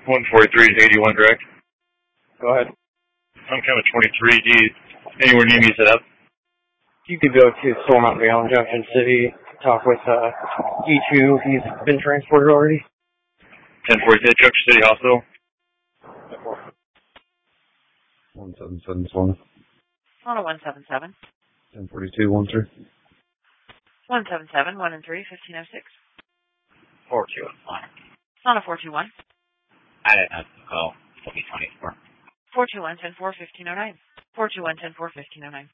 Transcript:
143 is 81 direct. Go ahead. I'm kind of 23. Do you anywhere need me set up? You could go to Stormont Vale in Junction City, talk with E2. He's been transported already. 1046 Junction City Hospital. 1771. On a 177. 1042, 13. 177, 1 and 3, 1506. 421. On a 421. I didn't have to call. It'll be 24. 421, 10-4, 1509. 421, 10-4, 1509.